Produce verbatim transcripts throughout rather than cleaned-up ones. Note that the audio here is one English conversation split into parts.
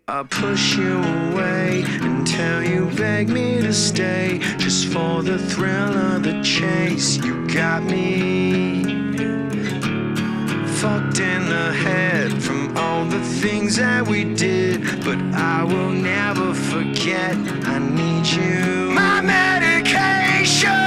I push you away until you beg me to stay, just for the thrill of the chase. You got me fucked in the head from all the things that we did, but I will never forget. I need you, my medication.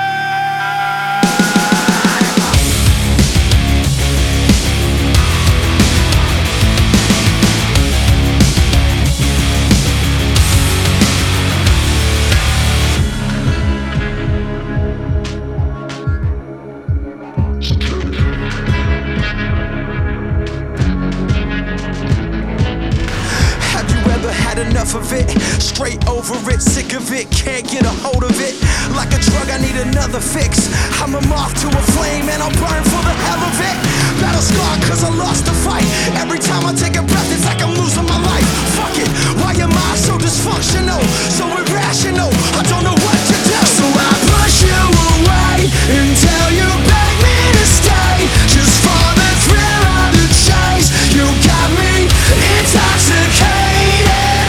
Enough of it, straight over it, sick of it, can't get a hold of it. Like a drug, I need another fix. I'm a moth to a flame and I'll burn for the hell of it. Battle scarred cause I lost the fight. Every time I take a breath, it's like I'm losing my life. Fuck it, why am I so dysfunctional, so irrational? I don't know what to do. So I push you away until you beg me to stay, just for the thrill of the chase. You got me intoxicated,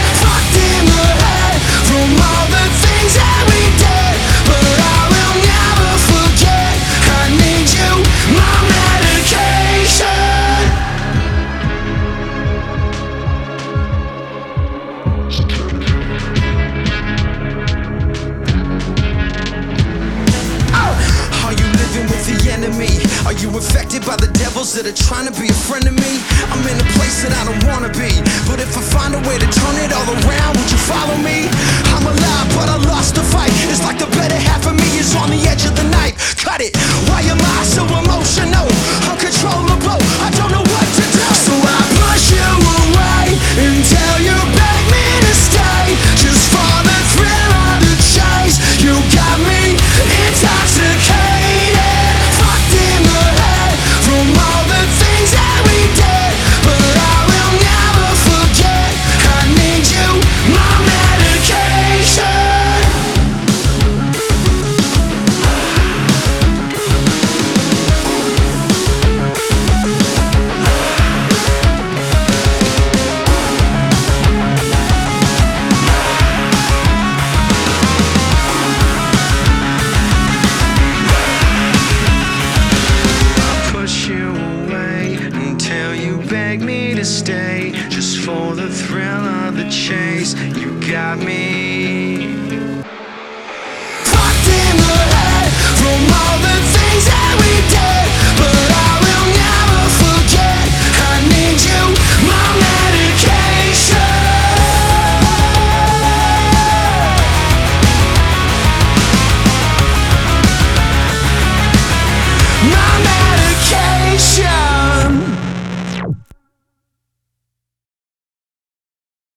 from all the things that we did, but I will never forget. I need you, my medication. Oh, are you living with the enemy? Are you infected by the devils that are trying to be a friend of me? I'm in a place that I don't wanna be, but if I find a way to turn it all around, would you follow me? I'm alive, but I lost the fight. It's like the better half of me is on the edge of the knife. Cut it, why am I so emotional, uncontrollable? I don't know what to do. So I push you away until you beg me to stay, just for the thrill of the chase. You got me intoxicated, fucked in the head from all the things that we did, but I will never forget. I need you, my medication. Stay, just for the thrill of the chase. You got me fucked in the head from all the things that we did, but I will never forget. I need you, my medication. My medication.